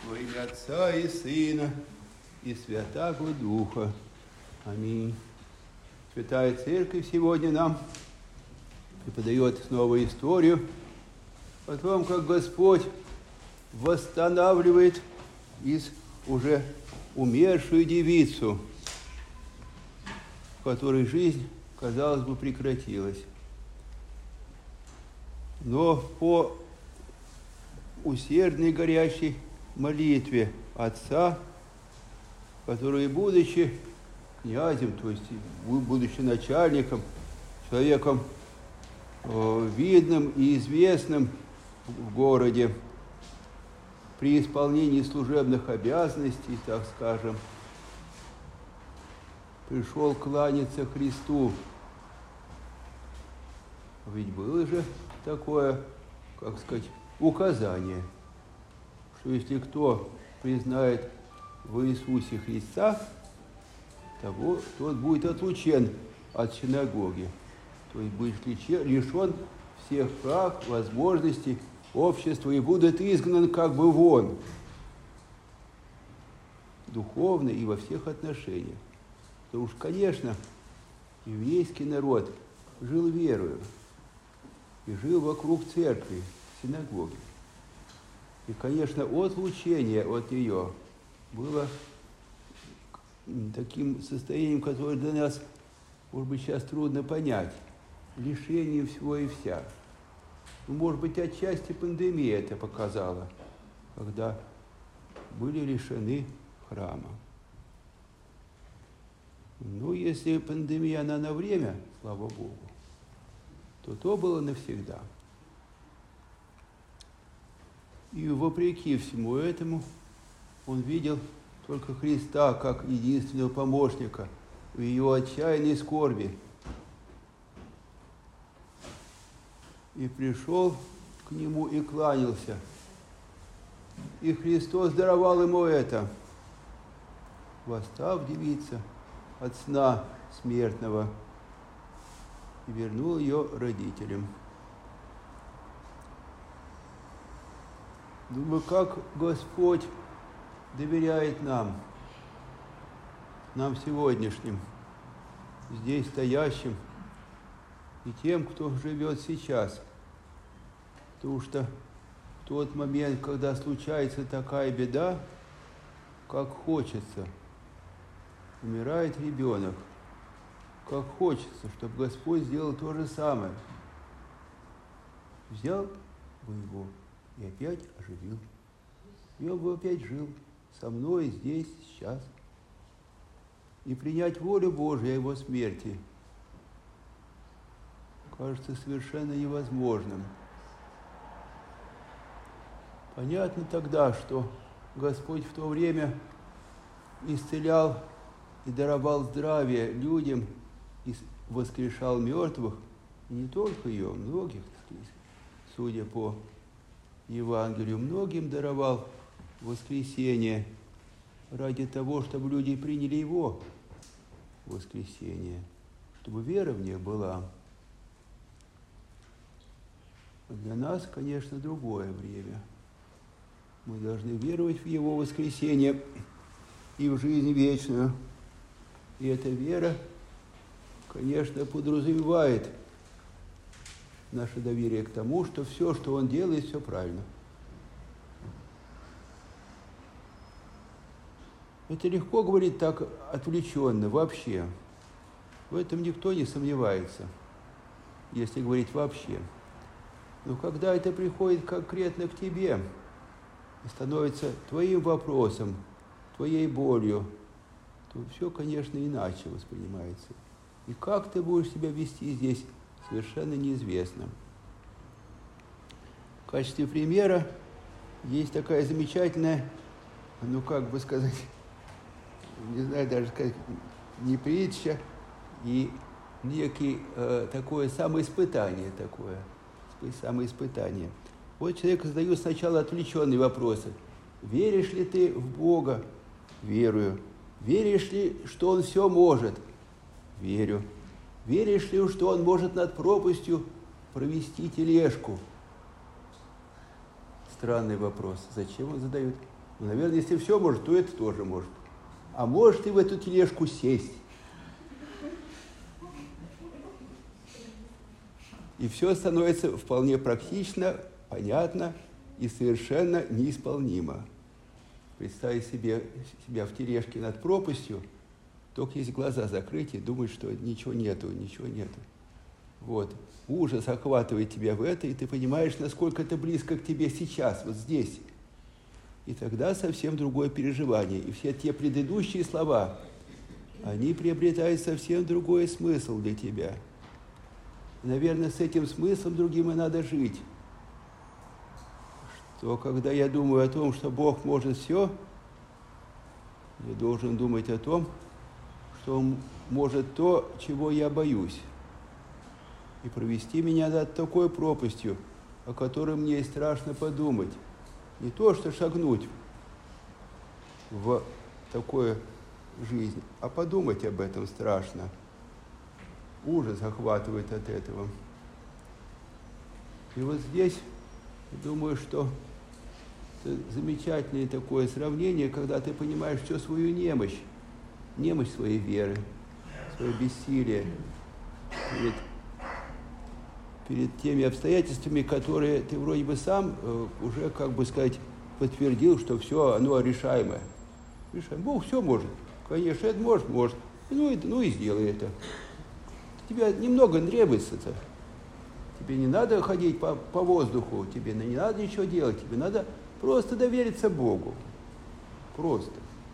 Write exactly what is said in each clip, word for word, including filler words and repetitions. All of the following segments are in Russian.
Во имя Отца и Сына и Святаго Духа. Аминь. Святая Церковь сегодня нам преподает снова историю о том, как Господь восстанавливает из уже умершую девицу, в которой жизнь, казалось бы, прекратилась. Но по усердной горящей молитве отца, который, будучи князем, то есть будучи начальником, человеком э, видным и известным в городе, при исполнении служебных обязанностей, так скажем, пришел кланяться Христу. Ведь было же такое, как сказать, указание, что если кто признает в Иисусе Христа, того, тот будет отлучен от синагоги, то есть будет лишен всех прав, возможностей общества и будет изгнан как бы вон, духовно и во всех отношениях. Потому уж, конечно, еврейский народ жил верою и жил вокруг церкви, синагоги. И, конечно, отлучение от нее было таким состоянием, которое для нас, может быть, сейчас трудно понять, лишение всего и вся. Ну, может быть, отчасти пандемия это показала, когда были лишены храма. Ну, если пандемия, она на время, слава Богу, то то было навсегда. И вопреки всему этому он видел только Христа как единственного помощника в ее отчаянной скорби. И пришел к нему и кланялся. И Христос даровал ему это, восстав девица от сна смертного и вернул ее родителям. Думаю, как Господь доверяет нам, нам сегодняшним, здесь стоящим, и тем, кто живет сейчас. Потому что в тот момент, когда случается такая беда, как хочется, умирает ребенок, как хочется, чтобы Господь сделал то же самое. Взял бы его и опять оживил. И он бы опять жил со мной здесь, сейчас. И принять волю Божию о его смерти кажется совершенно невозможным. Понятно тогда, что Господь в то время исцелял и даровал здравие людям, и воскрешал мертвых, и не только ее, многих, судя по Евангелию, многим даровал воскресение ради того, чтобы люди приняли его воскресение, чтобы вера в них была. Для нас, конечно, другое время. Мы должны веровать в его воскресение и в жизнь вечную. И эта вера, конечно, подразумевает наше доверие к тому, что все, что он делает, все правильно. Это легко говорить так отвлеченно, вообще. В этом никто не сомневается, если говорить вообще. Но когда это приходит конкретно к тебе и становится твоим вопросом, твоей болью, то все, конечно, иначе воспринимается. И как ты будешь себя вести здесь, совершенно неизвестно. В качестве примера есть такая замечательная, ну как бы сказать, не знаю даже сказать, не притча, и некий э, такое самоиспытание такое, самоиспытание. Вот человек задает сначала отвлеченные вопросы. Веришь ли ты в Бога? Верую. Веришь ли, что Он все может? Верю. Веришь ли, что Он может над пропастью провести тележку? Странный вопрос. Зачем он задает? Ну, наверное, если все может, то это тоже может. А может и в эту тележку сесть. И все становится вполне практично, понятно и совершенно неисполнимо. Представить себе себя в тележке над пропастью, только есть глаза закрыть и думать, что ничего нету, ничего нету. Вот. Ужас охватывает тебя в это, и ты понимаешь, насколько это близко к тебе сейчас, вот здесь. И тогда совсем другое переживание. И все те предыдущие слова, они приобретают совсем другой смысл для тебя. Наверное, с этим смыслом другим и надо жить. Что когда я думаю о том, что Бог может все, я должен думать о том, что Он может то, чего я боюсь. И провести меня над такой пропастью, о которой мне страшно подумать. Не то, что шагнуть в такую жизнь, а подумать об этом страшно. Ужас охватывает от этого. И вот здесь, думаю, что это замечательное такое сравнение, когда ты понимаешь всю свою немощь, немощь своей веры, свое бессилие перед, перед теми обстоятельствами, которые ты вроде бы сам э, уже, как бы сказать, подтвердил, что все, оно решаемое. Решаем. Бог все может. Конечно, это может, может. Ну и, ну и сделай это. Тебе немного требуется-то. Тебе не надо ходить по, по воздуху, тебе не надо ничего делать, тебе надо просто довериться Богу. Просто.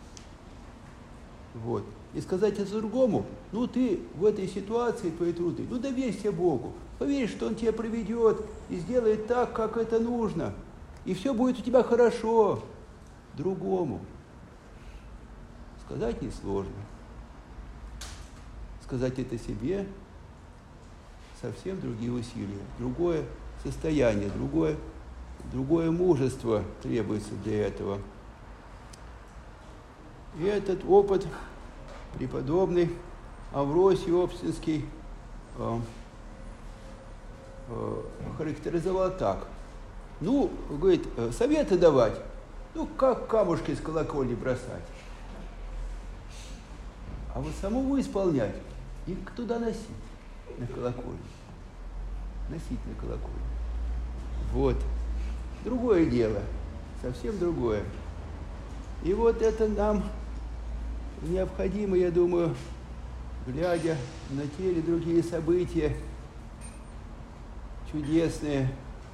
Вот. И сказать это другому, ну ты в этой ситуации, твоей трудной, ну доверься Богу, поверь, что Он тебя проведет и сделает так, как это нужно, и все будет у тебя хорошо. Другому. Сказать несложно. Сказать это себе совсем другие усилия, другое состояние, другое, другое мужество требуется для этого. И этот опыт преподобный Амвросий Обстинский э, э, характеризовал так. Ну, говорит, советы давать, ну, как камушки с колокольни бросать. А вот самому исполнять и туда носить, на колокольню. Носить на колокольню. Вот. Другое дело, совсем другое. И вот это нам необходимо, я думаю, глядя на те или другие события чудесные,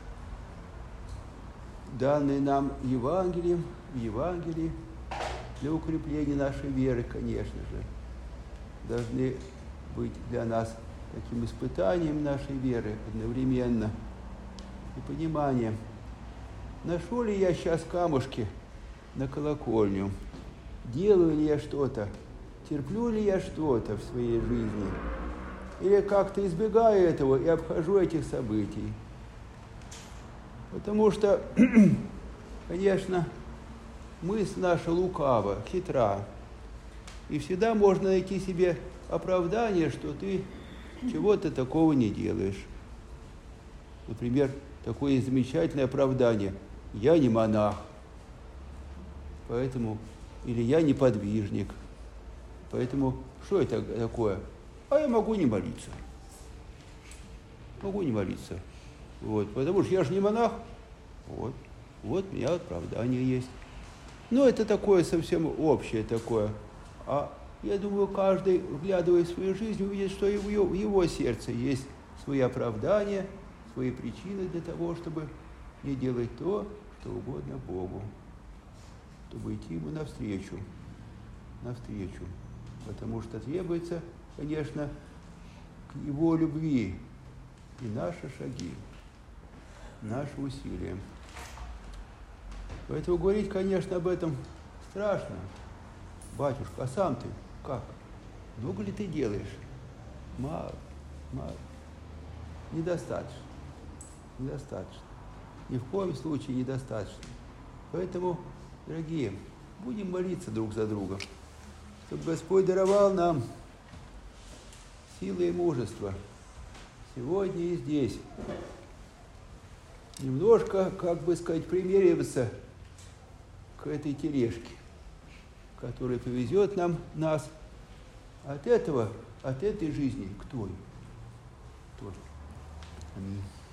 данные нам Евангелием, в Евангелии, для укрепления нашей веры, конечно же, должны быть для нас таким испытанием нашей веры одновременно и пониманием, ношу ли я сейчас камушки на колокольню, делаю ли я что-то, терплю ли я что-то в своей жизни, или как-то избегаю этого и обхожу этих событий. Потому что, конечно, мысль наша лукава, хитра, и всегда можно найти себе оправдание, что ты чего-то такого не делаешь. Например, такое замечательное оправдание: я не монах, поэтому, или я не подвижник, поэтому что это такое? А я могу не молиться. Могу не молиться. Вот, потому что я же не монах. Вот, вот у меня оправдание есть. Но это такое совсем общее такое. А я думаю, каждый, вглядывая в свою жизнь, увидит, что и в его, в его сердце есть свои оправдания, свои причины для того, чтобы не делать то, что угодно Богу, чтобы идти Ему навстречу, навстречу. Потому что требуется, конечно, к Его любви и наши шаги, наши усилия. Поэтому говорить, конечно, об этом страшно. Батюшка, а сам ты как? Много ли ты делаешь? Мало, мало. Недостаточно. Недостаточно. Ни в коем случае недостаточно. Поэтому, дорогие, будем молиться друг за друга, чтобы Господь даровал нам силы и мужество сегодня и здесь. Немножко, как бы сказать, примериваться к к этой тележке, которая повезет нам, нас от этого, от этой жизни к той. Тоже. Аминь.